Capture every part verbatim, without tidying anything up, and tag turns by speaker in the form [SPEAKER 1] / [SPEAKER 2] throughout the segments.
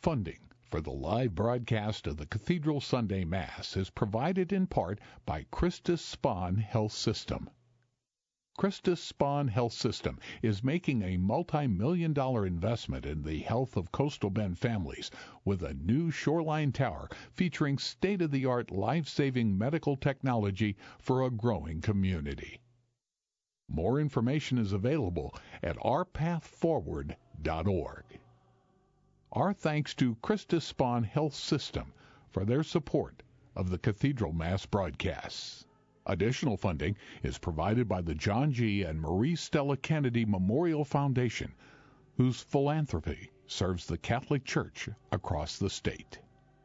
[SPEAKER 1] Funding for the live broadcast of the Cathedral Sunday Mass is provided in part by Christus Spohn Health System. Christus Spohn Health System is making a multi-million dollar investment in the health of coastal Bend families with a new shoreline tower featuring state-of-the-art life-saving medical technology for a growing community. More information is available at our path forward dot org. Our thanks to Christus Spohn Health System for their support of the Cathedral Mass broadcasts. Additional funding is provided by the John G. and Marie Stella Kennedy Memorial Foundation, whose philanthropy serves the Catholic Church across the state.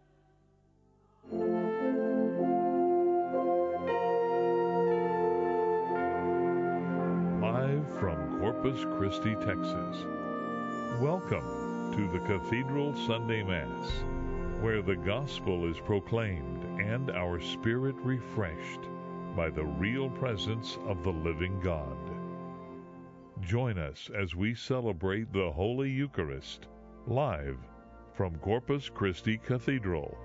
[SPEAKER 2] Live from Corpus Christi, Texas. Welcome to the Cathedral Sunday Mass, where the gospel is proclaimed and our spirit refreshed by the real presence of the living God. Join us as we celebrate the Holy Eucharist, live from Corpus Christi Cathedral.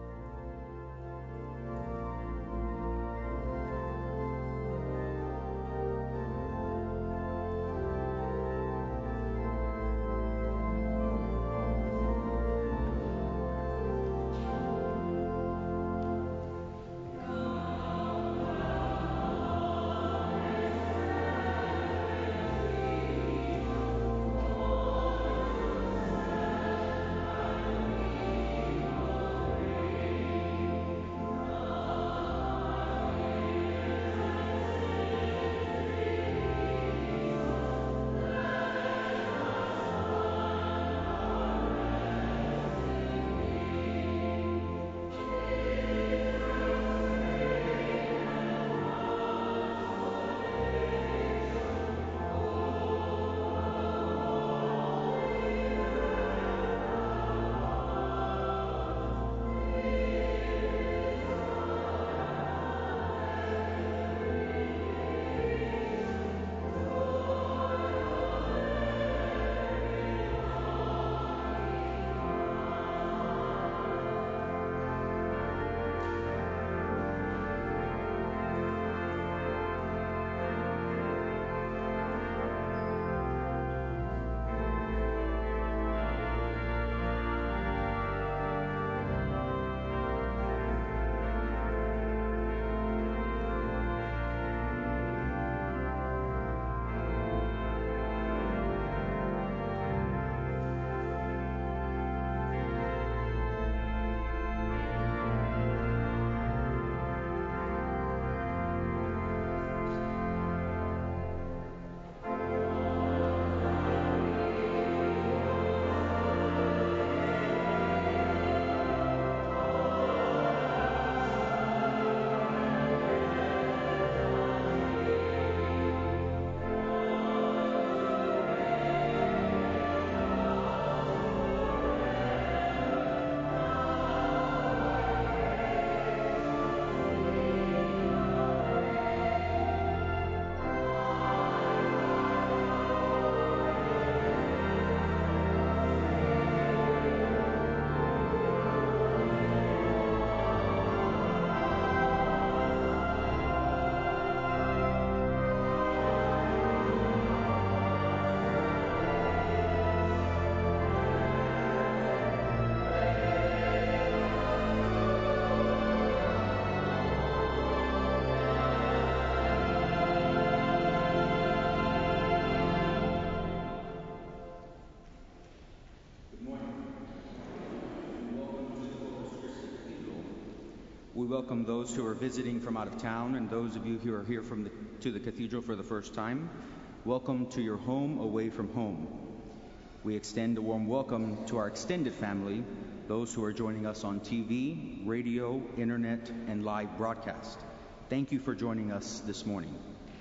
[SPEAKER 3] We welcome those who are visiting from out of town and those of you who are here from the, to the cathedral for the first time. Welcome to your home away from home. We extend a warm welcome to our extended family, those who are joining us on T V, radio, internet, and live broadcast. Thank you for joining us this morning.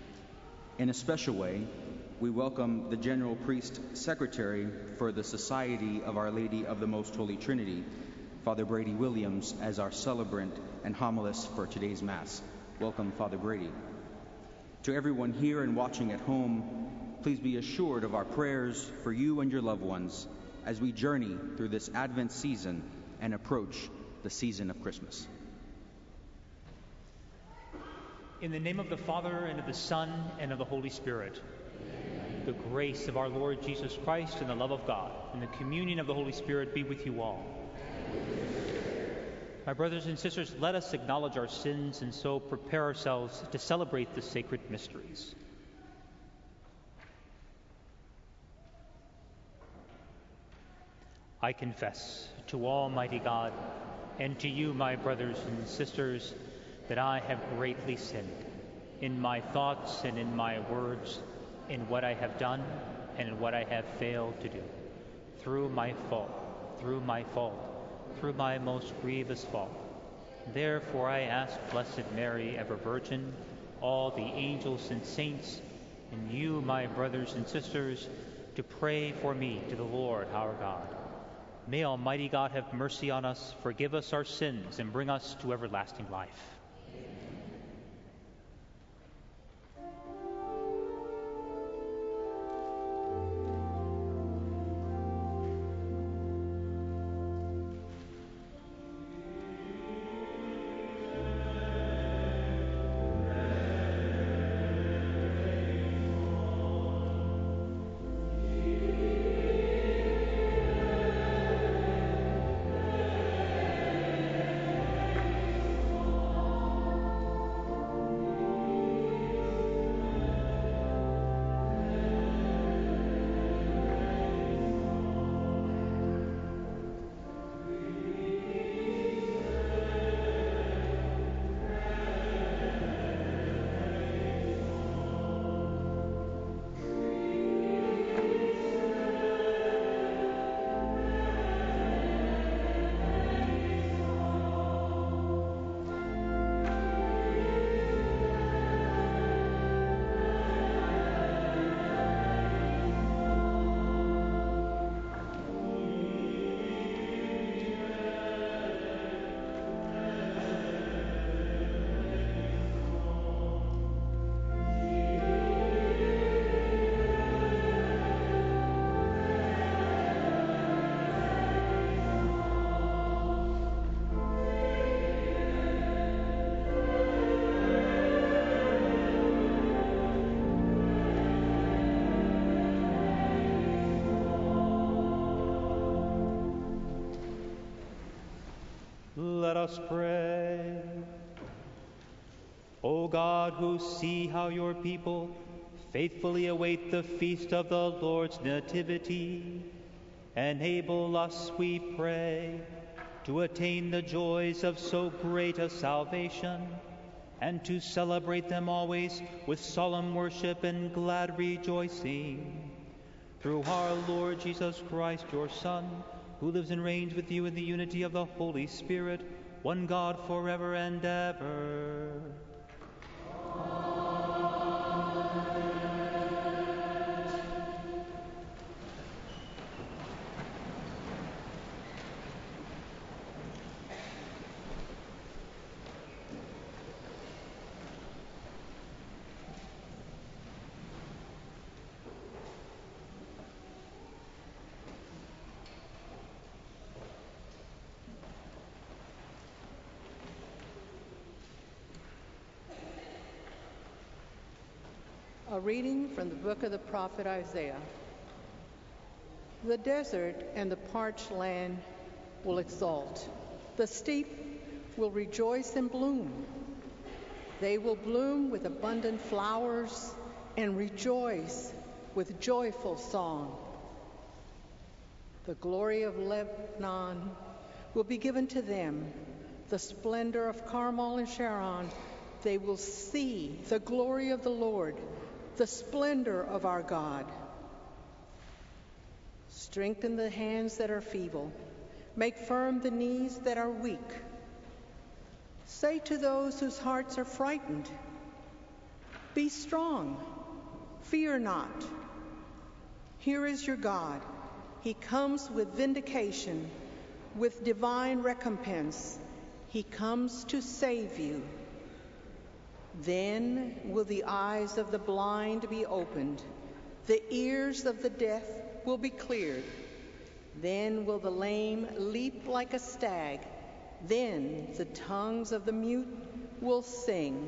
[SPEAKER 3] In a special way, we welcome the General Priest Secretary for the Society of Our Lady of the Most Holy Trinity, Father Brady Williams, as our celebrant and homilist for today's Mass. Welcome, Father Brady. To everyone here and watching at home, please be assured of our prayers for you and your loved ones as we journey through this Advent season and approach the season of Christmas.
[SPEAKER 4] In the name of the Father, and of the Son, and of the Holy Spirit, amen. The grace of our Lord Jesus Christ, and the love of God, and the communion of the Holy Spirit be with you all. My brothers and sisters, let us acknowledge our sins and so prepare ourselves to celebrate the sacred mysteries. I confess to Almighty God and to you, my brothers and sisters, that I have greatly sinned in my thoughts and in my words, in what I have done and in what I have failed to do, through my fault, through my fault, through my most grievous fault. Therefore I ask Blessed Mary, ever Virgin, all the angels and saints, and you, my brothers and sisters, to pray for me to the Lord our God. May Almighty God have mercy on us, forgive us our sins, and bring us to everlasting life. Let us pray. O God, who see how your people faithfully await the feast of the Lord's nativity, enable us, we pray, to attain the joys of so great a salvation, and to celebrate them always with solemn worship and glad rejoicing. Through our Lord Jesus Christ, your Son, who lives and reigns with you in the unity of the Holy Spirit, one God forever and ever.
[SPEAKER 5] A reading from the book of the prophet Isaiah. The desert and the parched land will exult. The steppe will rejoice and bloom. They will bloom with abundant flowers and rejoice with joyful song. The glory of Lebanon will be given to them, the splendor of Carmel and Sharon. They will see the glory of the Lord, the splendor of our God. Strengthen the hands that are feeble. Make firm the knees that are weak. Say to those whose hearts are frightened, be strong, fear not. Here is your God. He comes with vindication, with divine recompense. He comes to save you. Then will the eyes of the blind be opened, the ears of the deaf will be cleared, Then will the lame leap like a stag. Then the tongues of the mute will sing.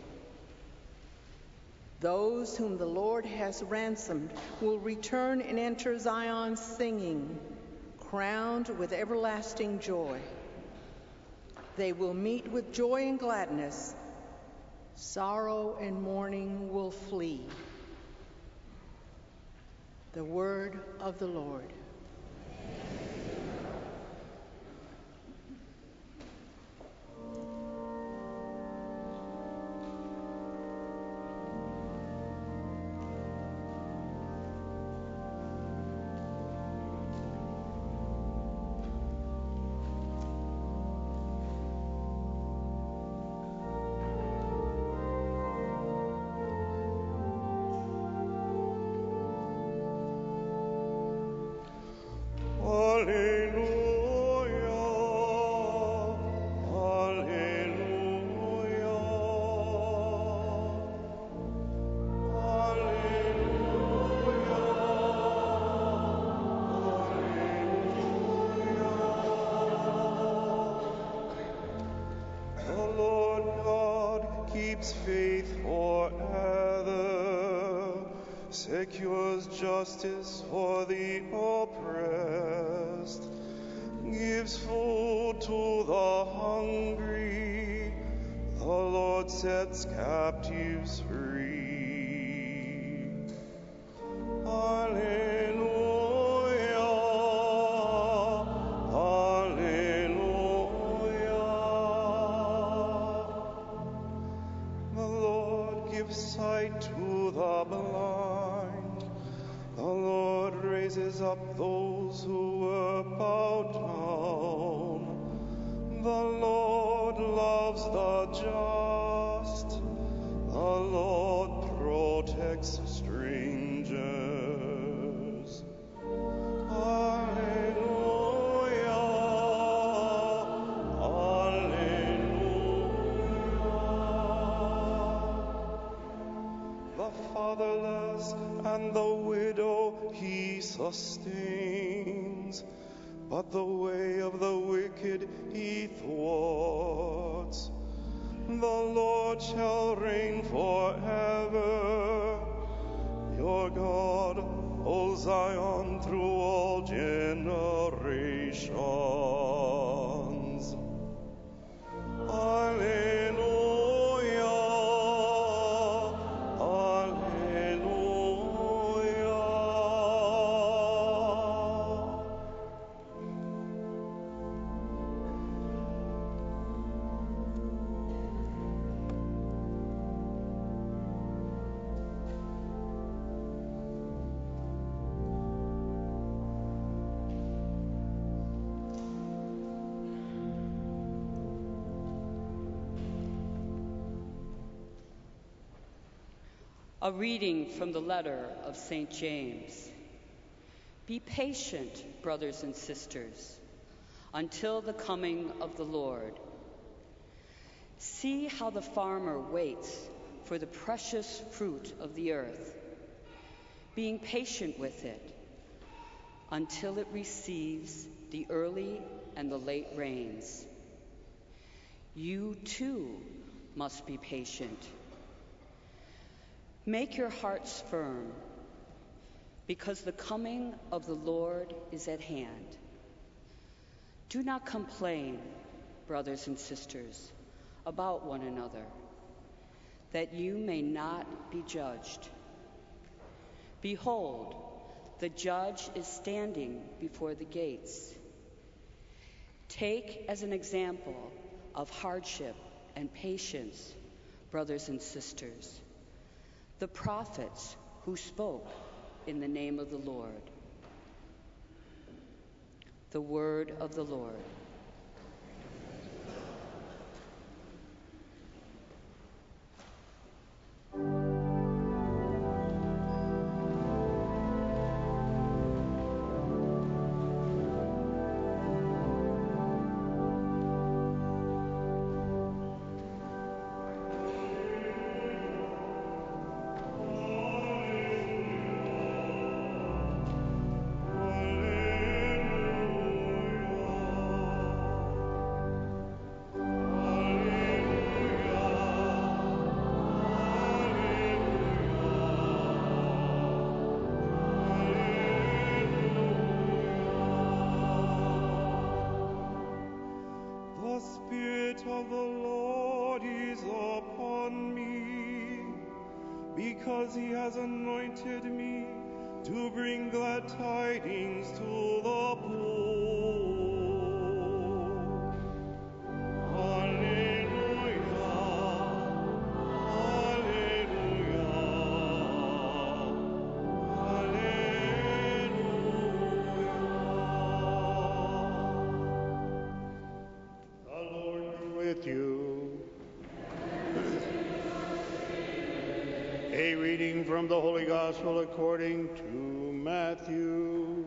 [SPEAKER 5] Those whom the Lord has ransomed will return and enter Zion singing, crowned with everlasting joy. They will meet with joy and gladness. Sorrow and mourning will flee. The word of the Lord.
[SPEAKER 6] Faith forever, secures justice for the oppressed, gives food to the hungry. The Lord sets captives free. Alleluia, sight to the blind. The Lord raises up those who were bowed down. The Lord loves the just. The Lord protects strangers. Alleluia, the fatherless and the widow he sustains, but the way of the wicked he thwarts. The Lord shall reign forever, your God, O Zion, through all generations. Alleluia.
[SPEAKER 7] A reading from the letter of Saint James. Be patient, brothers and sisters, until the coming of the Lord. See how the farmer waits for the precious fruit of the earth, being patient with it until it receives the early and the late rains. You too must be patient. Make your hearts firm, because the coming of the Lord is at hand. Do not complain, brothers and sisters, about one another, that you may not be judged. Behold, the judge is standing before the gates. Take as an example of hardship and patience, brothers and sisters, the prophets who spoke in the name of the Lord. The word of the Lord.
[SPEAKER 6] Alleluia. of the Lord is upon me, because he has anointed me to bring glad tidings to the poor.
[SPEAKER 8] From the Holy Gospel according to Matthew.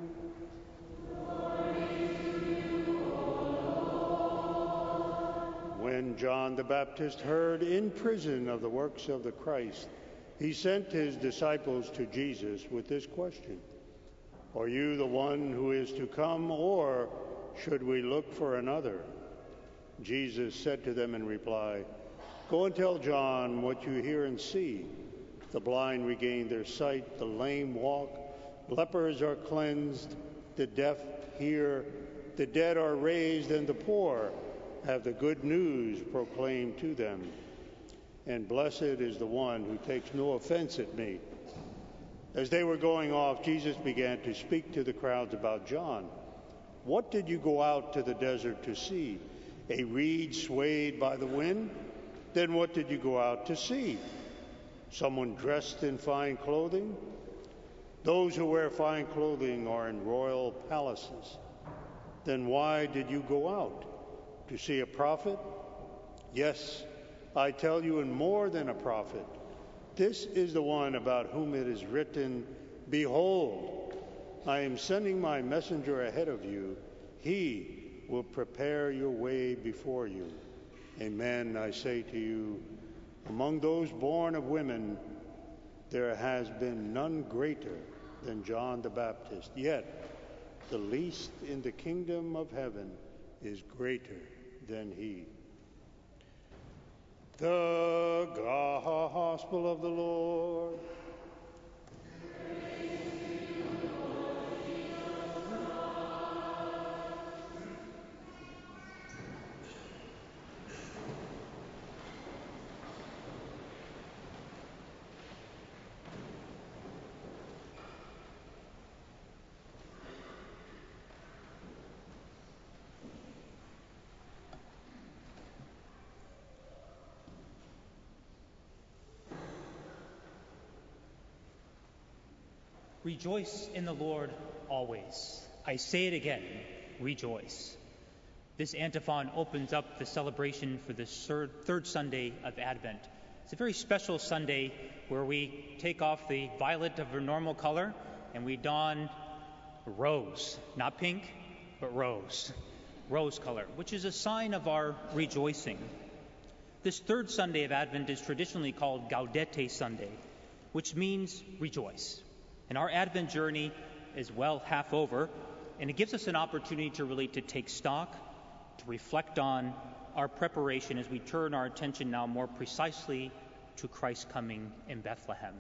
[SPEAKER 8] When John the Baptist heard in prison of the works of the Christ, he sent his disciples to Jesus with this question: Are you the one who is to come, or should we look for another? Jesus said to them in reply, Go and tell John what you hear and see. The blind regain their sight, the lame walk, lepers are cleansed, the deaf hear, the dead are raised, and the poor have the good news proclaimed to them. And blessed is the one who takes no offense at me. As they were going off, Jesus began to speak to the crowds about John. What did you go out to the desert to see? A reed swayed by the wind? Then what did you go out to see? Someone dressed in fine clothing? Those who wear fine clothing are in royal palaces. Then why did you go out? To see a prophet? Yes, I tell you, and more than a prophet. This is the one about whom it is written, Behold, I am sending my messenger ahead of you. He will prepare your way before you. Amen, I say to you, among those born of women, there has been none greater than John the Baptist. Yet, the least in the kingdom of heaven is greater than he. The Gospel of the Lord.
[SPEAKER 4] Rejoice in the Lord always. I say it again, rejoice. This antiphon opens up the celebration for the third, third Sunday of Advent. It's a very special Sunday where we take off the violet of our normal color and we don rose, not pink, but rose, rose color, which is a sign of our rejoicing. This third Sunday of Advent is traditionally called Gaudete Sunday, which means rejoice. And our Advent journey is well half over, and it gives us an opportunity to really to take stock, to reflect on our preparation as we turn our attention now more precisely to Christ's coming in Bethlehem.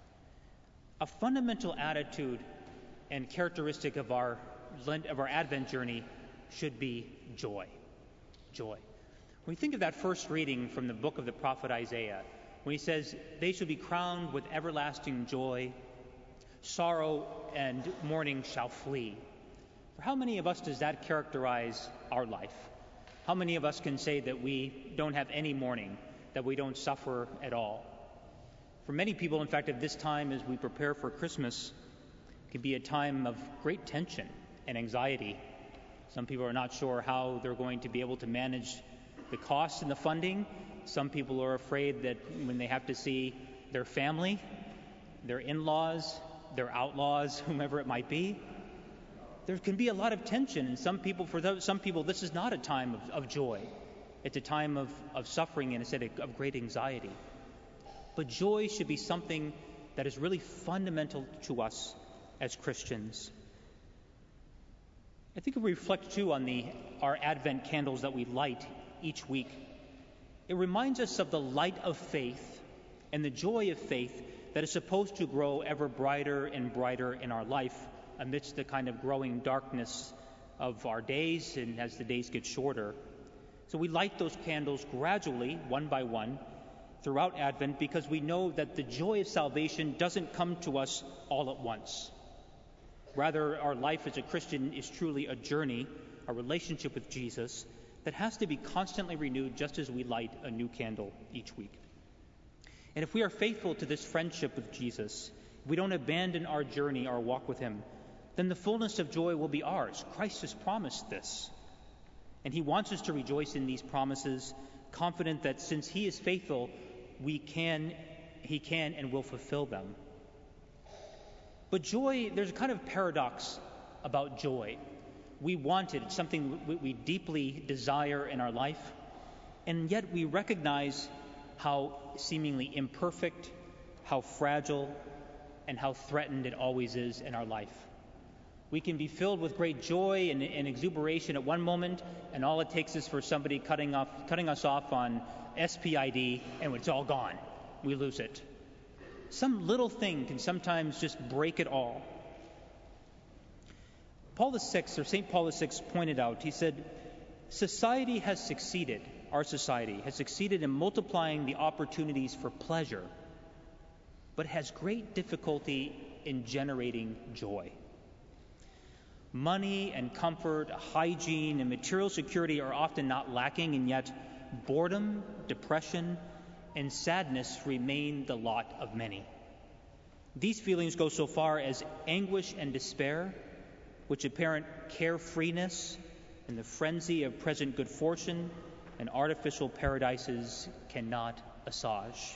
[SPEAKER 4] A fundamental attitude and characteristic of our of our Advent journey should be joy. Joy. When we think of that first reading from the book of the prophet Isaiah, when he says, "They shall be crowned with everlasting joy, sorrow and mourning shall flee." For how many of us does that characterize our life? How many of us can say that we don't have any mourning, that we don't suffer at all? For many people, in fact, at this time as we prepare for Christmas, it can be a time of great tension and anxiety. Some people are not sure how they're going to be able to manage the costs and the funding. Some people are afraid that when they have to see their family, their in-laws, their outlaws, whomever it might be, there can be a lot of tension. And some people, for those, some people, this is not a time of, of joy. It's a time of, of suffering and instead of great anxiety. But joy should be something that is really fundamental to us as Christians. I think if we reflect too on the our Advent candles that we light each week, it reminds us of the light of faith and the joy of faith that is supposed to grow ever brighter and brighter in our life amidst the kind of growing darkness of our days and as the days get shorter. So we light those candles gradually, one by one, throughout Advent, because we know that the joy of salvation doesn't come to us all at once. Rather, our life as a Christian is truly a journey, a relationship with Jesus, that has to be constantly renewed just as we light a new candle each week. And if we are faithful to this friendship with Jesus, if we don't abandon our journey, our walk with him, then the fullness of joy will be ours. Christ has promised this. And he wants us to rejoice in these promises, confident that since he is faithful, we can, he can and will fulfill them. But joy, there's a kind of paradox about joy. We want it, it's something we deeply desire in our life, and yet we recognize how seemingly imperfect, how fragile, and how threatened it always is in our life. We can be filled with great joy and, and exuberation at one moment, and all it takes is for somebody cutting off, cutting us off on S P I D, and it's all gone. We lose it. Some little thing can sometimes just break it all. Paul the Sixth, or Saint Paul the Sixth, pointed out, he said, society has succeeded, our society has succeeded in multiplying the opportunities for pleasure, but has great difficulty in generating joy. Money and comfort, hygiene, and material security are often not lacking, and yet boredom, depression, and sadness remain the lot of many. These feelings go so far as anguish and despair, which apparent carefreeness and the frenzy of present good fortune and artificial paradises cannot assuage.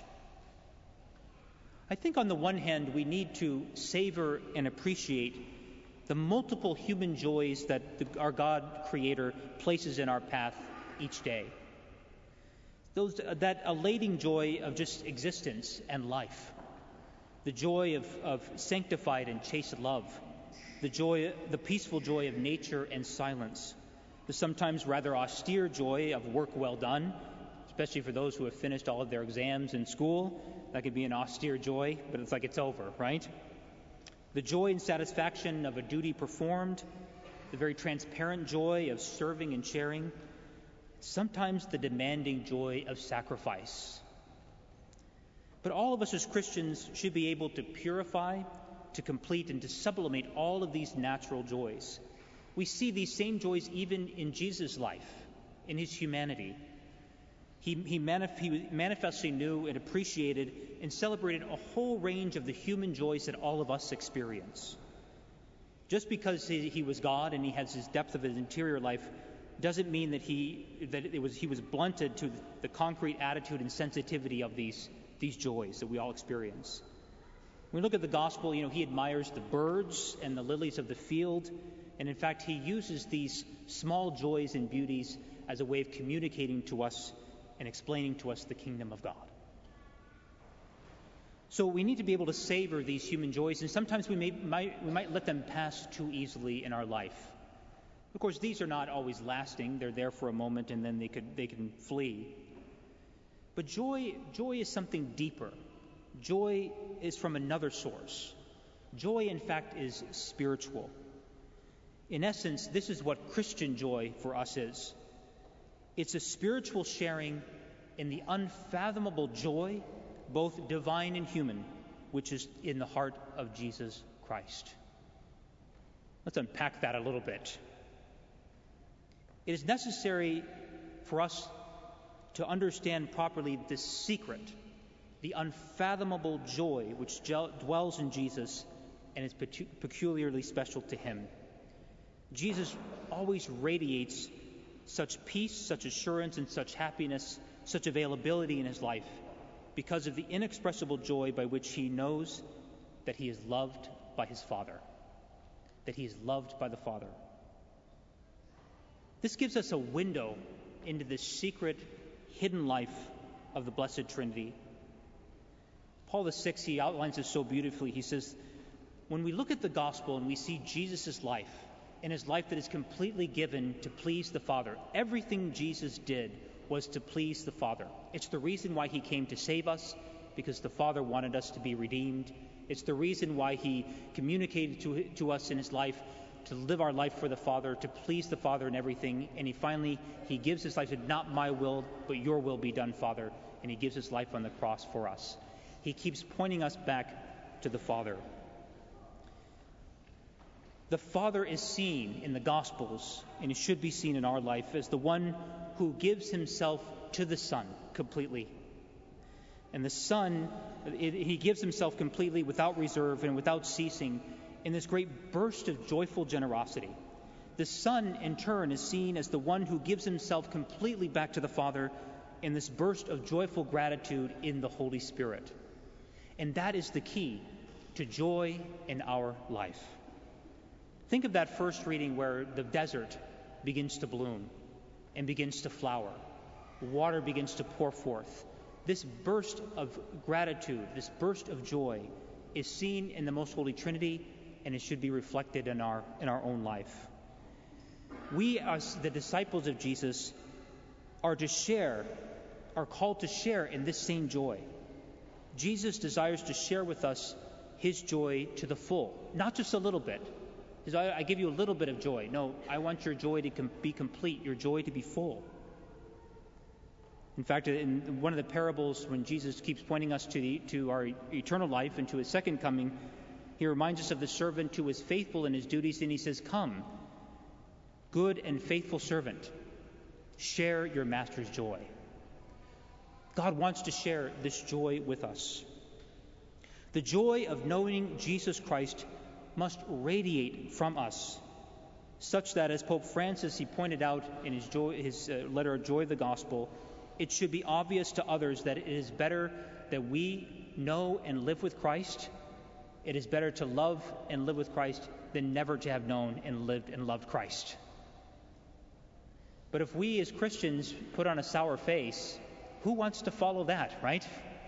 [SPEAKER 4] I think on the one hand, we need to savor and appreciate the multiple human joys that the, our God Creator places in our path each day. Those, uh, that elating joy of just existence and life, the joy of, of sanctified and chaste love, the joy, the peaceful joy of nature and silence, the sometimes rather austere joy of work well done, especially for those who have finished all of their exams in school. That could be an austere joy, but it's like it's over, right? The joy and satisfaction of a duty performed, the very transparent joy of serving and sharing, sometimes the demanding joy of sacrifice. But all of us as Christians should be able to purify, to complete, and to sublimate all of these natural joys. We see these same joys even in Jesus' life, in his humanity. He, he, manif- he manifestly knew and appreciated and celebrated a whole range of the human joys that all of us experience. Just because he, he was God and he has his depth of his interior life doesn't mean that he that it was he was blunted to the concrete attitude and sensitivity of these these joys that we all experience. When we look at the gospel, you know, he admires the birds and the lilies of the field, and in fact he uses these small joys and beauties as a way of communicating to us and explaining to us the kingdom of God. So we need to be able to savor these human joys, and sometimes we may might, we might let them pass too easily in our life. Of course, these are not always lasting. They're there for a moment and then they could they can flee. But joy joy is something deeper. Joy is from another source. Joy, in fact, is spiritual. In essence, this is what Christian joy for us is. It's a spiritual sharing in the unfathomable joy, both divine and human, which is in the heart of Jesus Christ. Let's unpack that a little bit. It is necessary for us to understand properly this secret, the unfathomable joy which dwells in Jesus and is peculiarly special to him. Jesus always radiates such peace, such assurance, and such happiness, such availability in his life because of the inexpressible joy by which he knows that he is loved by his Father, that he is loved by the Father. This gives us a window into the secret, hidden life of the Blessed Trinity. Paul the Sixth, he outlines this so beautifully. He says, when we look at the gospel and we see Jesus' life, and his life that is completely given to please the Father, everything Jesus did was to please the Father. It's the reason why he came to save us, because the Father wanted us to be redeemed. It's the reason why he communicated to, to us in his life to live our life for the Father, to please the Father in everything. And he finally, he gives his life, said, not my will, but your will be done, Father. And he gives his life on the cross for us. He keeps pointing us back to the Father. The Father is seen in the Gospels, and it should be seen in our life, as the one who gives himself to the Son completely. And the Son, it, he gives himself completely without reserve and without ceasing in this great burst of joyful generosity. The Son, in turn, is seen as the one who gives himself completely back to the Father in this burst of joyful gratitude in the Holy Spirit. And that is the key to joy in our life. Think of that first reading where the desert begins to bloom and begins to flower. Water begins to pour forth. This burst of gratitude, this burst of joy is seen in the Most Holy Trinity, and it should be reflected in our in our own life. We, as the disciples of Jesus, are to share, are called to share in this same joy. Jesus desires to share with us his joy to the full, not just a little bit. He says, I, I give you a little bit of joy. No, I want your joy to com- be complete, your joy to be full. In fact, in one of the parables, when Jesus keeps pointing us to the, to our eternal life and to his second coming, he reminds us of the servant who is faithful in his duties, and he says, come, good and faithful servant, share your master's joy. God wants to share this joy with us. The joy of knowing Jesus Christ must radiate from us, such that, as Pope Francis, he pointed out in his, joy, his uh, letter, Joy of the Gospel, it should be obvious to others that it is better that we know and live with Christ. It is better to love and live with Christ than never to have known and lived and loved Christ. But if we as Christians put on a sour face, who wants to follow that, right?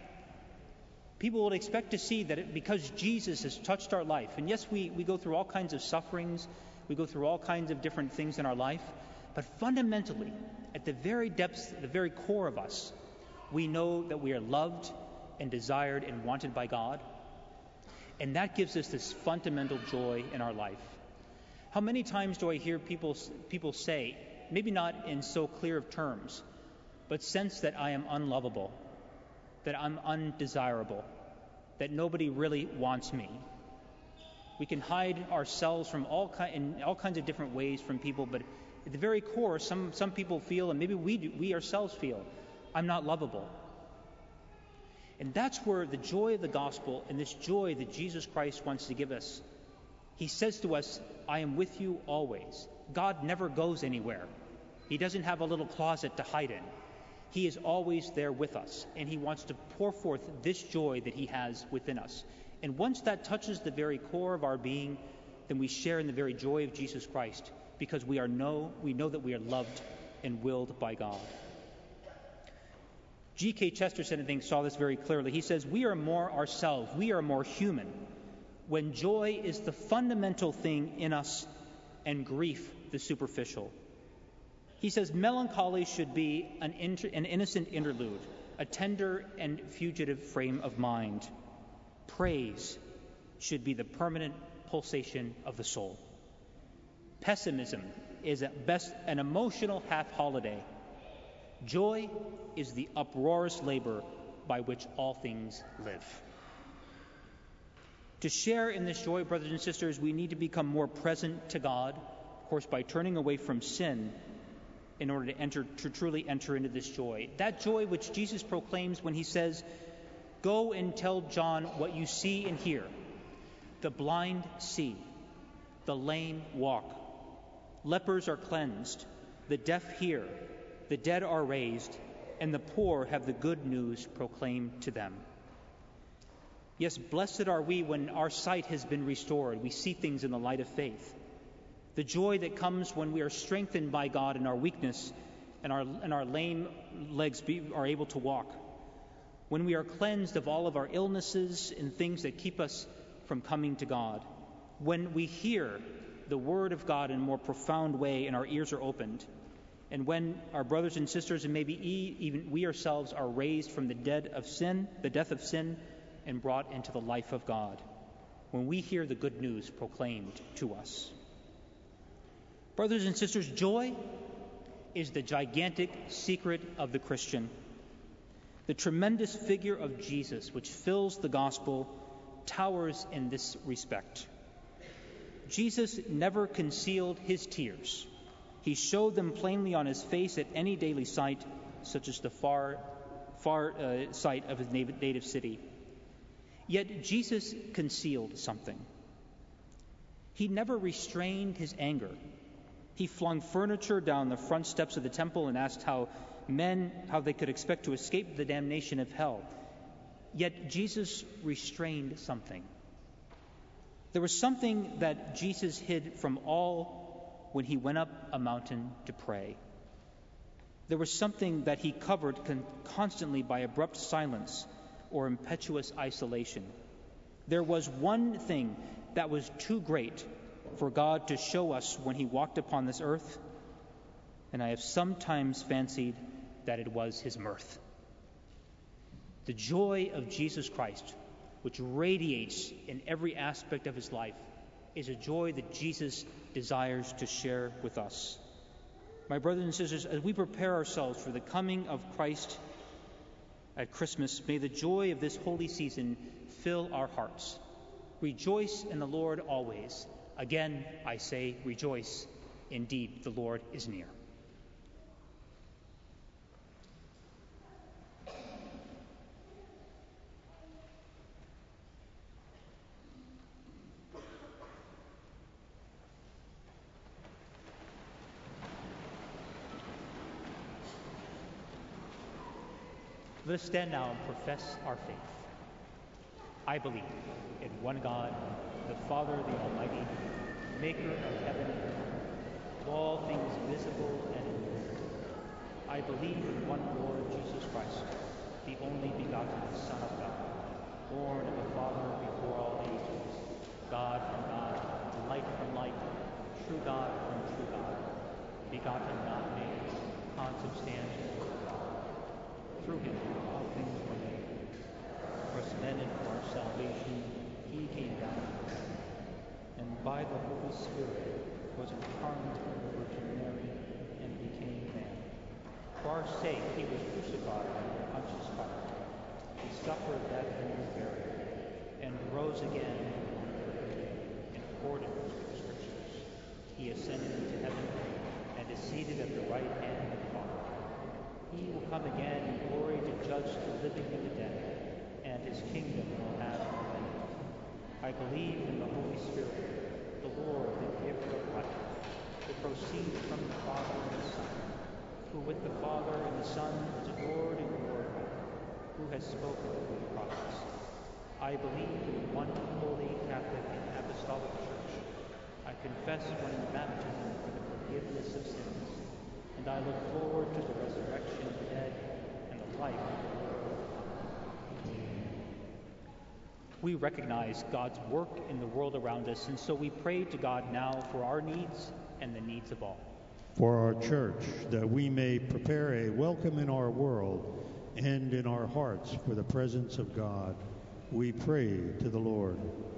[SPEAKER 4] People would expect to see that it, because Jesus has touched our life, and yes, we, we go through all kinds of sufferings, we go through all kinds of different things in our life, but fundamentally, at the very depths, the very core of us, we know that we are loved and desired and wanted by God, and that gives us this fundamental joy in our life. How many times do I hear people people say, maybe not in so clear of terms, but sense that I am unlovable, that I'm undesirable, that nobody really wants me. We can hide ourselves from all ki- in all kinds of different ways from people, but at the very core, some, some people feel, and maybe we do, we ourselves feel, I'm not lovable. And that's where the joy of the gospel and this joy that Jesus Christ wants to give us, he says to us, I am with you always. God never goes anywhere. He doesn't have a little closet to hide in. He is always there with us, and he wants to pour forth this joy that he has within us. And once that touches the very core of our being, then we share in the very joy of Jesus Christ, because we are know we know that we are loved and willed by God. G K Chesterton, I think, saw this very clearly. He says, we are more ourselves, we are more human, when joy is the fundamental thing in us and grief the superficial. He says, melancholy should be an, inter- an innocent interlude, a tender and fugitive frame of mind. Praise should be the permanent pulsation of the soul. Pessimism is at best an emotional half-holiday. Joy is the uproarious labor by which all things live. To share in this joy, brothers and sisters, we need to become more present to God, of course, by turning away from sin in order to enter, to truly enter into this joy. That joy which Jesus proclaims when he says, go and tell John what you see and hear. The blind see, the lame walk, lepers are cleansed, the deaf hear, the dead are raised, and the poor have the good news proclaimed to them. Yes, blessed are we when our sight has been restored. We see things in the light of faith. The joy that comes when we are strengthened by God in our weakness and our, and our lame legs be, are able to walk. When we are cleansed of all of our illnesses and things that keep us from coming to God. When we hear the word of God in a more profound way and our ears are opened. And when our brothers and sisters, and maybe even we ourselves, are raised from the dead of sin, the death of sin, and brought into the life of God. When we hear the good news proclaimed to us. Brothers and sisters, joy is the gigantic secret of the Christian. The tremendous figure of Jesus, which fills the gospel, towers in this respect. Jesus never concealed his tears. He showed them plainly on his face at any daily sight, such as the far, far uh, sight of his native city. Yet Jesus concealed something. He never restrained his anger. He flung furniture down the front steps of the temple and asked how men, how they could expect to escape the damnation of hell. Yet Jesus restrained something. There was something that Jesus hid from all when he went up a mountain to pray. There was something that he covered con- constantly by abrupt silence or impetuous isolation. There was one thing that was too great for God to show us when he walked upon this earth, and I have sometimes fancied that it was his mirth. The joy of Jesus Christ, which radiates in every aspect of his life, is a joy that Jesus desires to share with us. My brothers and sisters, as we prepare ourselves for the coming of Christ at Christmas, may the joy of this holy season fill our hearts. Rejoice in the Lord always. Again, I say, rejoice. Indeed, the Lord is near. Let us stand now and profess our faith. I believe in one God, the Father, the Almighty, maker of heaven and earth, of all things visible and invisible. I believe in one Lord Jesus Christ, the only begotten Son of God, born of the Father before all ages, God from God, light from light, true God from true God, begotten, not made, consubstantial with God. Through him all things were made. For us men and for our salvation, he came down, and by the Holy Spirit was incarnate of the Virgin Mary and became man. For our sake he was crucified under Pontius Pilate. He suffered death and was buried, and rose again on the third day, in accordance with the Scriptures. He ascended into heaven and is seated at the right hand of the Father. He will come again in glory to judge the living and the dead, and his kingdom will have no end. I believe in the Holy Spirit, the Lord, the giver of life, who proceeds from the Father and the Son, who with the Father and the Son is adored and glorified, who has spoken through the prophets. I believe in one holy, Catholic, and apostolic church. I confess one baptism for the forgiveness of sins, and I look forward to the resurrection of the dead and the life of the world. We recognize God's work in the world around us, and so we pray to God now for our needs and the needs of all.
[SPEAKER 8] For our church, that we may prepare a welcome in our world and in our hearts for the presence of God, we pray to the Lord.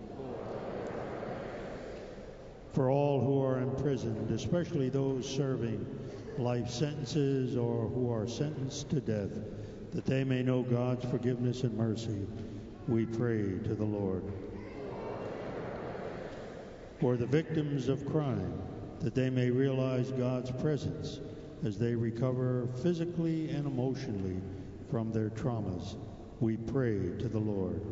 [SPEAKER 8] For all who are imprisoned, especially those serving life sentences or who are sentenced to death, that they may know God's forgiveness and mercy, we pray to the Lord. For the victims of crime, that they may realize God's presence as they recover physically and emotionally from their traumas, we pray to the Lord.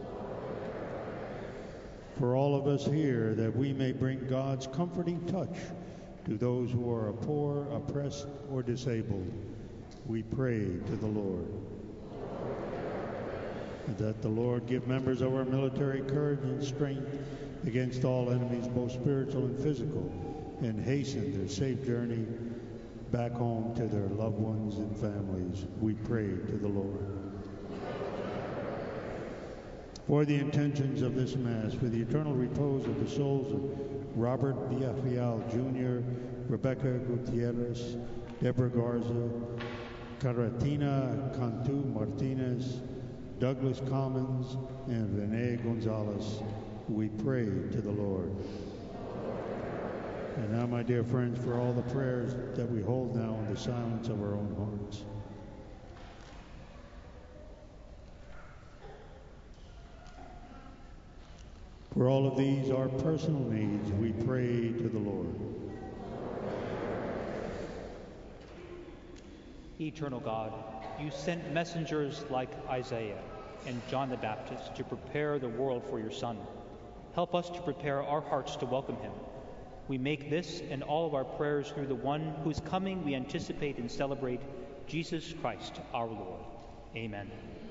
[SPEAKER 8] For all of us here, that we may bring God's comforting touch to those who are poor, oppressed, or disabled, we pray to the Lord. And that the Lord give members of our military courage and strength against all enemies, both spiritual and physical, and hasten their safe journey back home to their loved ones and families, we pray to the Lord. For the intentions of this Mass, for the eternal repose of the souls of Robert Villarreal Junior, Rebecca Gutierrez, Deborah Garza, Caratina Cantu Martinez, Douglas Commons, and Rene Gonzalez, we pray to the Lord. And Now, my dear friends, for all the prayers that we hold now in the silence of our own hearts. For all of these, our personal needs, we pray to the Lord.
[SPEAKER 4] Eternal God, you sent messengers like Isaiah and John the Baptist to prepare the world for your Son. Help us to prepare our hearts to welcome him. We make this and all of our prayers through the one whose coming we anticipate and celebrate, Jesus Christ our Lord. Amen.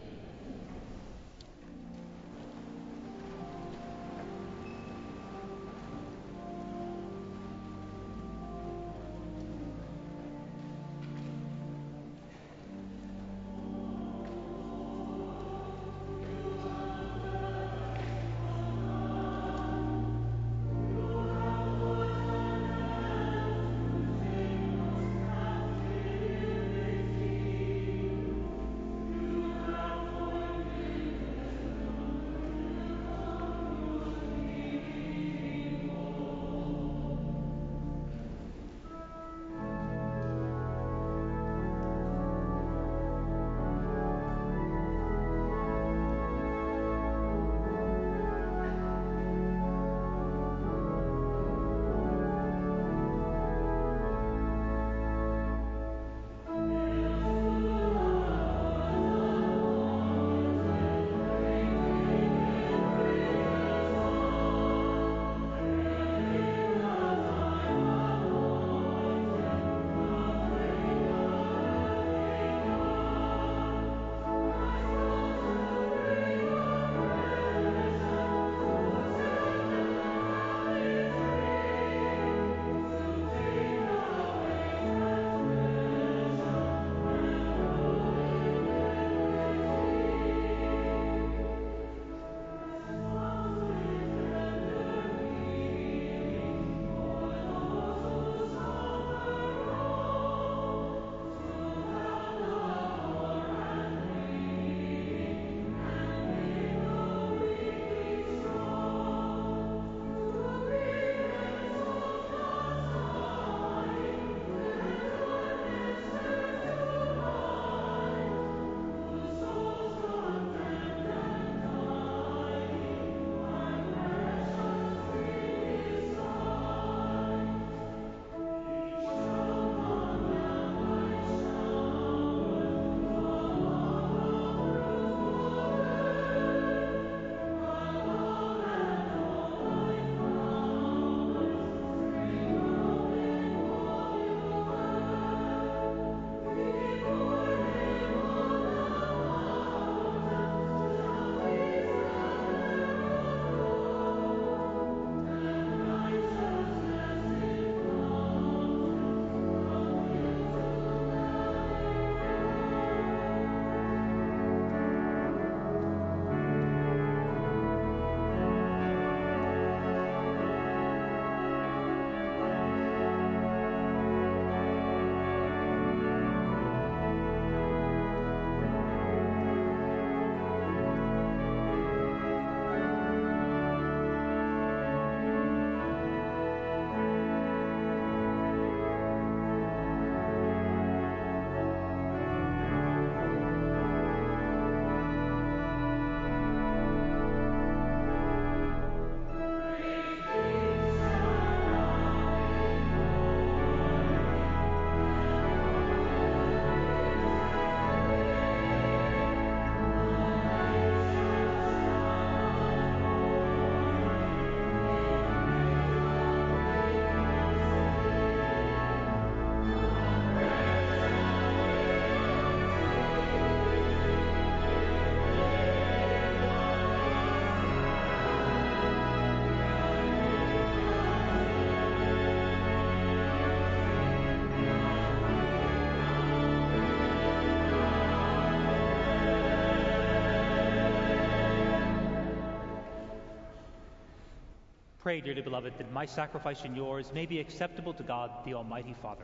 [SPEAKER 4] Pray, dearly beloved, that my sacrifice and yours may be acceptable to God, the Almighty Father.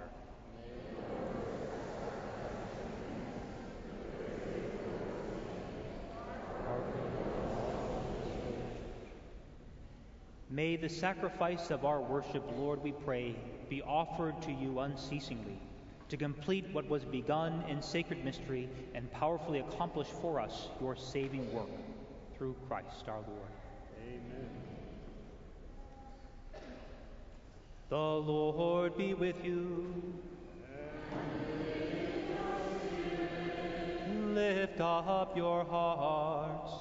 [SPEAKER 4] May the sacrifice of our worship, Lord, we pray, be offered to you unceasingly, to complete what was begun in sacred mystery and powerfully accomplish for us your saving work, through Christ our Lord.
[SPEAKER 8] Amen.
[SPEAKER 4] The Lord be with you. Lift up your hearts.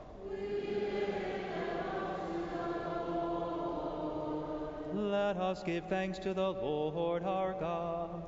[SPEAKER 4] Let us give thanks to the Lord our God.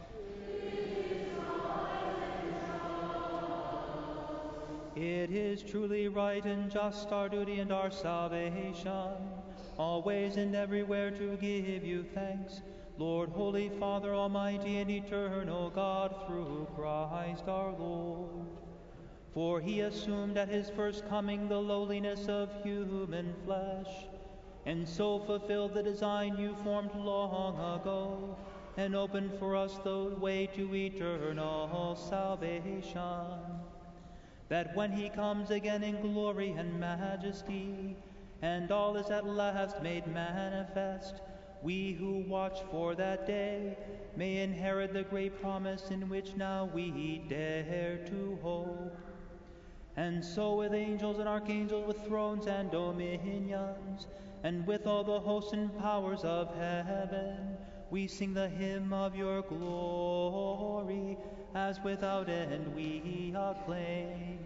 [SPEAKER 4] It is truly right and just, our duty and our salvation, always and everywhere to give you thanks, Lord, Holy Father, Almighty and eternal God, through Christ our Lord. For he assumed at his first coming the lowliness of human flesh, and so fulfilled the design you formed long ago, and opened for us the way to eternal salvation, that when he comes again in glory and majesty, and all is at last made manifest, we who watch for that day may inherit the great promise in which now we dare to hope. And so with angels and archangels, with thrones and dominions, and with all the hosts and powers of heaven, we sing the hymn of your glory, as without end we acclaim.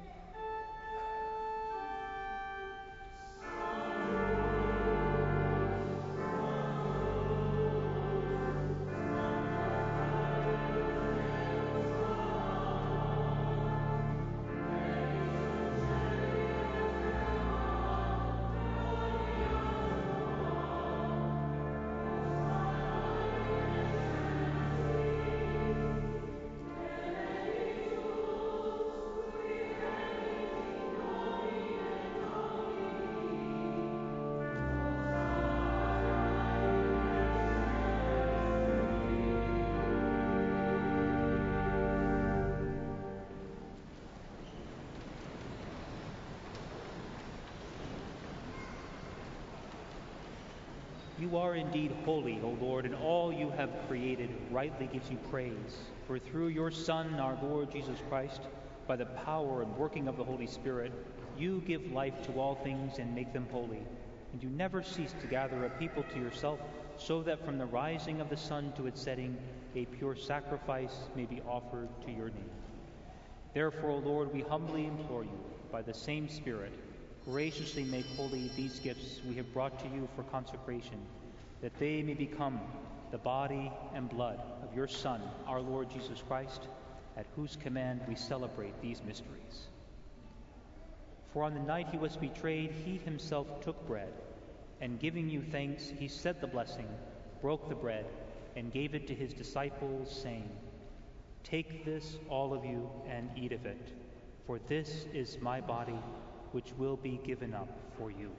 [SPEAKER 4] You are indeed holy, O Lord, and all you have created rightly gives you praise. For through your Son, our Lord Jesus Christ, by the power and working of the Holy Spirit, you give life to all things and make them holy. And you never cease to gather a people to yourself, so that from the rising of the sun to its setting, a pure sacrifice may be offered to your name. Therefore, O Lord, we humbly implore you, by the same Spirit, graciously make holy these gifts we have brought to you for consecration, that they may become the body and blood of your Son, our Lord Jesus Christ, at whose command we celebrate these mysteries. For on the night he was betrayed, he himself took bread, and giving you thanks, he said the blessing, broke the bread, and gave it to his disciples, saying, "Take this, all of you, and eat of it, for this is my body, which will be given up for you."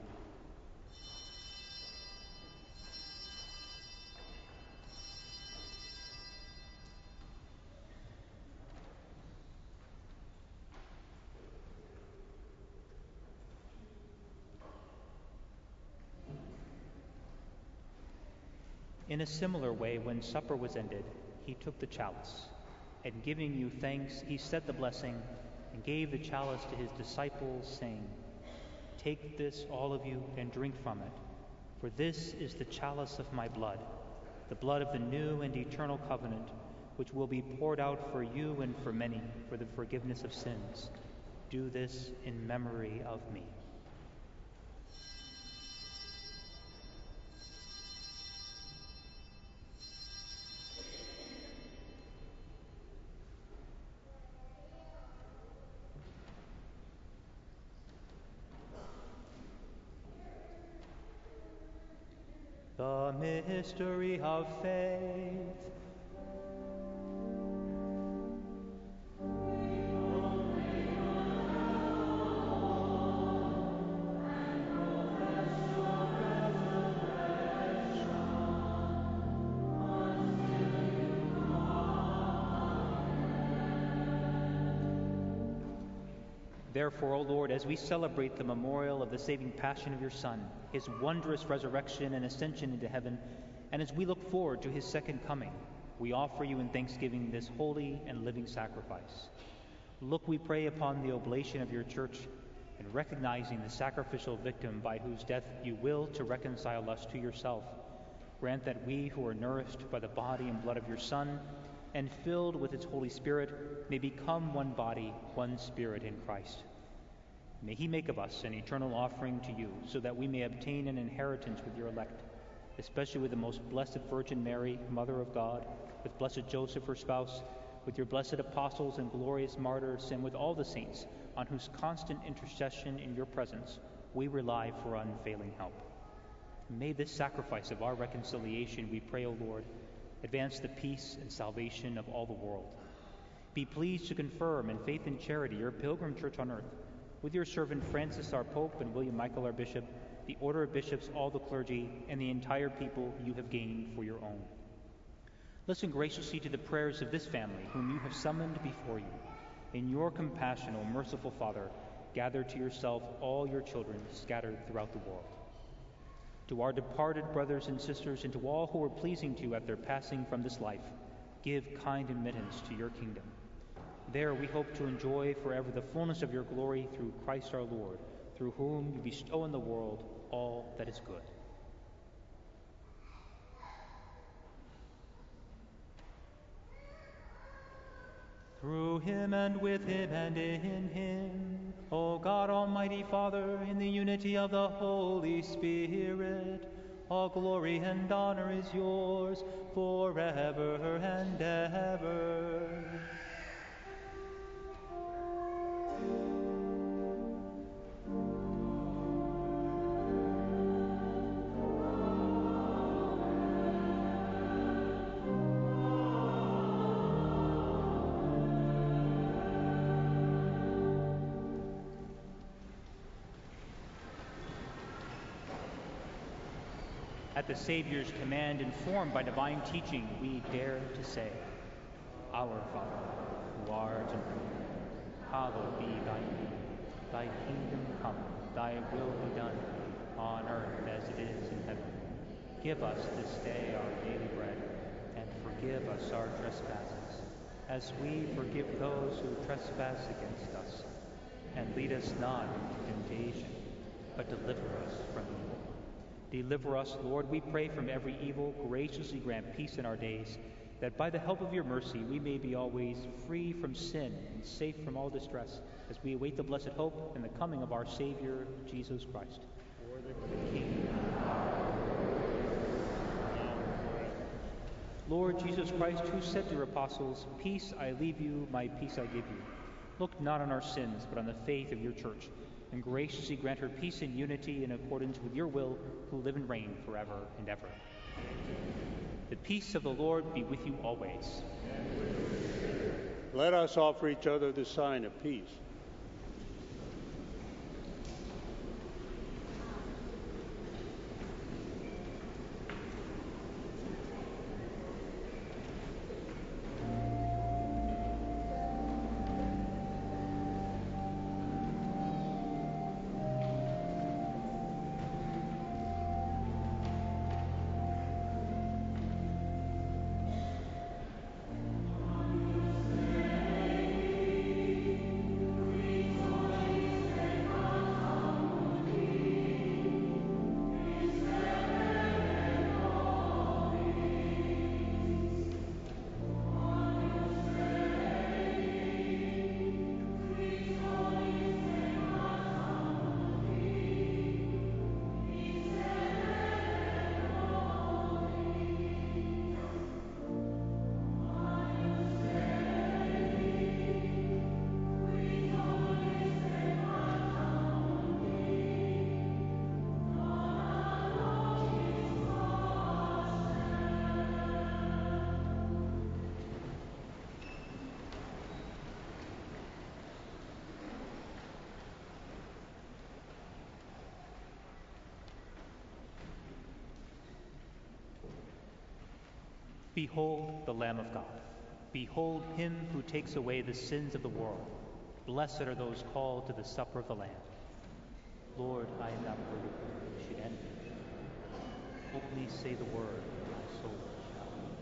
[SPEAKER 4] In a similar way, when supper was ended, he took the chalice, and giving you thanks, he said the blessing, and gave the chalice to his disciples, saying, "Take this, all of you, and drink from it, for this is the chalice of my blood, the blood of the new and eternal covenant, which will be poured out for you and for many for the forgiveness of sins. Do this in memory of me." The mystery of faith. Therefore, O Lord, as we celebrate the memorial of the saving passion of your Son, his wondrous resurrection and ascension into heaven, and as we look forward to his second coming, we offer you in thanksgiving this holy and living sacrifice. Look, we pray, upon the oblation of your church, and recognizing the sacrificial victim by whose death you will to reconcile us to yourself, grant that we who are nourished by the body and blood of your Son and filled with its Holy Spirit may become one body, one spirit in Christ. May he make of us an eternal offering to you, so that we may obtain an inheritance with your elect, especially with the most blessed Virgin Mary, Mother of God, with blessed Joseph, her spouse, with your blessed apostles and glorious martyrs, and with all the saints, on whose constant intercession in your presence we rely for unfailing help. May this sacrifice of our reconciliation, we pray, O Lord, advance the peace and salvation of all the world. Be pleased to confirm in faith and charity your pilgrim church on earth, with your servant Francis our Pope and William Michael our Bishop, the order of bishops, all the clergy, and the entire people you have gained for your own. Listen graciously to the prayers of this family, whom you have summoned before you. In your compassion, O merciful Father, gather to yourself all your children scattered throughout the world. To our departed brothers and sisters, and to all who are pleasing to you at their passing from this life, give kind admittance to your kingdom. There we hope to enjoy forever the fullness of your glory through Christ our Lord, through whom you bestow on the world all that is good. Through him and with him and in him, O God, Almighty Father, in the unity of the Holy Spirit, all glory and honor is yours forever and ever. At the Savior's command, informed by divine teaching, we dare to say, Our Father, who art in heaven, hallowed be thy name. Thy kingdom come, thy will be done, on earth as it is in heaven. Give us this day our daily bread, and forgive us our trespasses, as we forgive those who trespass against us. And lead us not into temptation, but deliver us from evil. Deliver us, Lord, we pray, from every evil. Graciously grant peace in our days, that by the help of your mercy we may be always free from sin and safe from all distress, as we await the blessed hope and the coming of our Savior, Jesus Christ. For the King. Lord Jesus Christ, who said to your apostles, Peace I leave you, my peace I give you, look not on our sins, but on the faith of your church, and graciously grant her peace and unity in accordance with your will, who live and reign forever and ever. The peace of the Lord be with you always.
[SPEAKER 8] Let us offer each other the sign of peace.
[SPEAKER 4] Behold the Lamb of God. Behold him who takes away the sins of the world. Blessed are those called to the supper of the Lamb. Lord, I am not worthy that you should enter. Only say the word, and my soul shall live.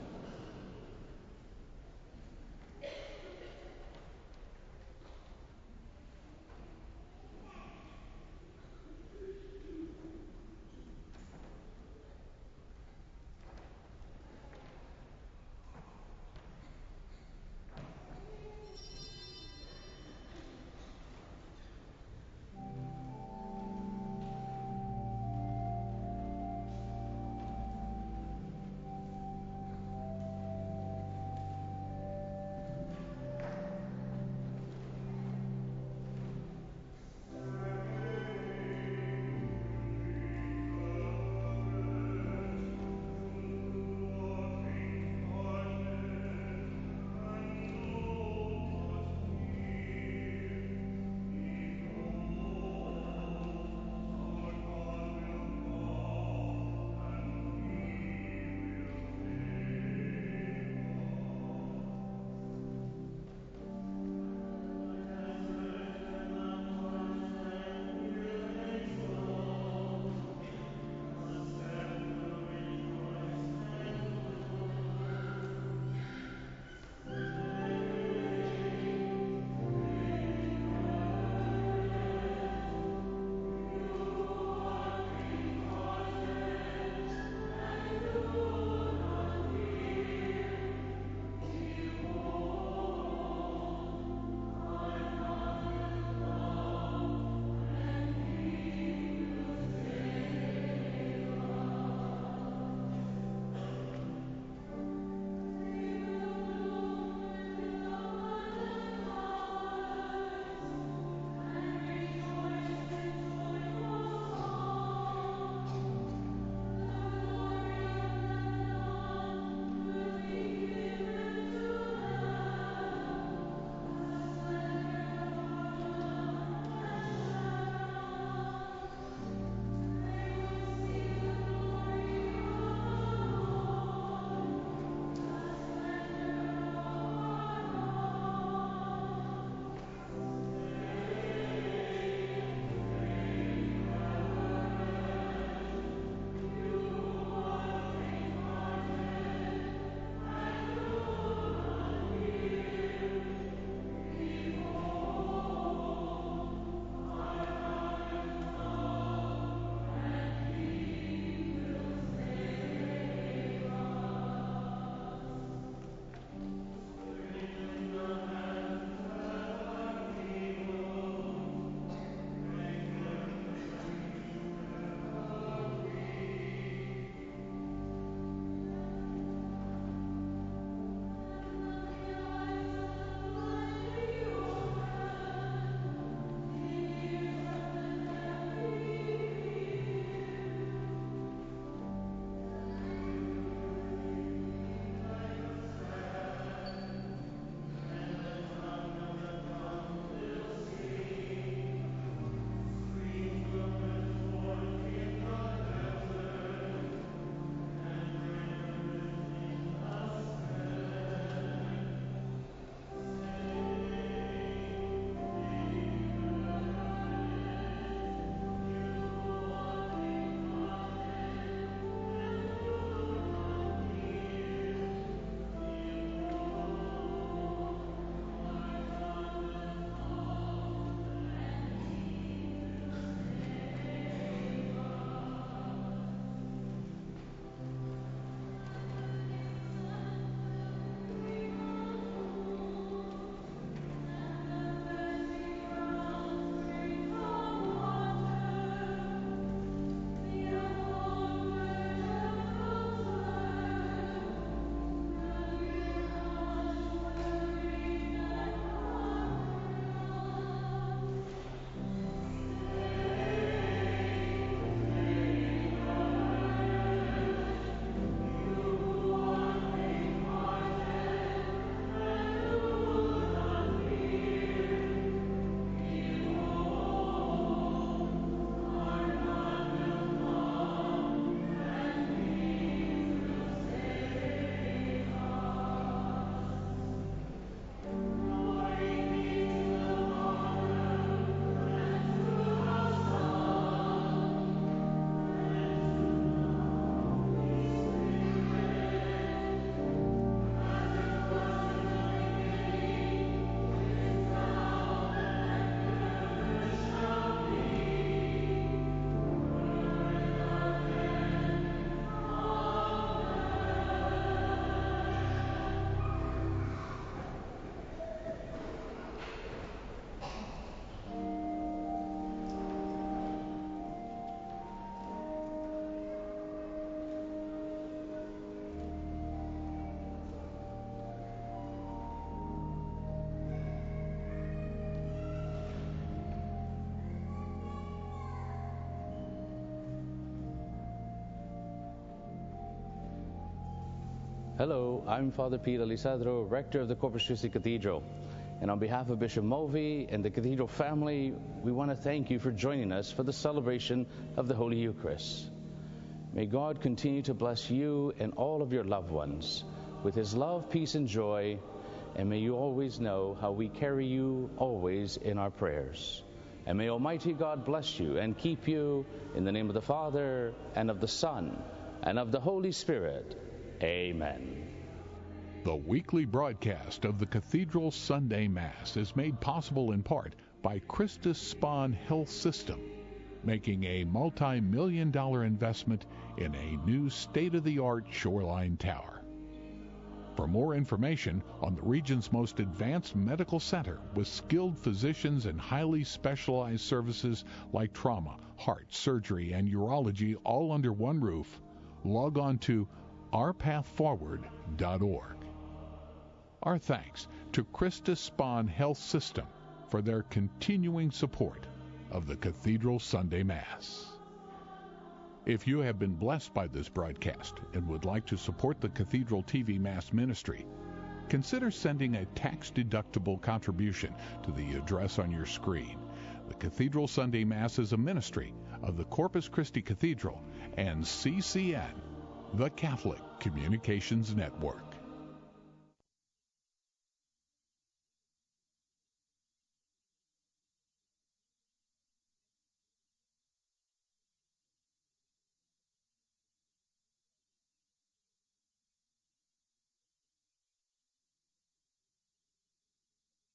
[SPEAKER 9] Hello, I'm Father Pete Alisadro, Rector of the Corpus Christi Cathedral. And on behalf of Bishop Mulvey and the Cathedral family, we want to thank you for joining us for the celebration of the Holy Eucharist. May God continue to bless you and all of your loved ones with His love, peace, and joy, and may you always know how we carry you always in our prayers. And may Almighty God bless you and keep you in the name of the Father, and of the Son, and of the Holy Spirit. Amen.
[SPEAKER 1] The weekly broadcast of the Cathedral Sunday Mass is made possible in part by Christus Spohn Health System, making a multi-million dollar investment in a new state-of-the-art shoreline tower. For more information on the region's most advanced medical center with skilled physicians and highly specialized services like trauma, heart, surgery, and urology all under one roof, log on to our path forward dot org. Our thanks to Christus Spohn Health System for their continuing support of the Cathedral Sunday Mass. If you have been blessed by this broadcast and would like to support the Cathedral T V Mass ministry, consider sending a tax-deductible contribution to the address on your screen. The Cathedral Sunday Mass is a ministry of the Corpus Christi Cathedral and C C N, the Catholic Communications Network.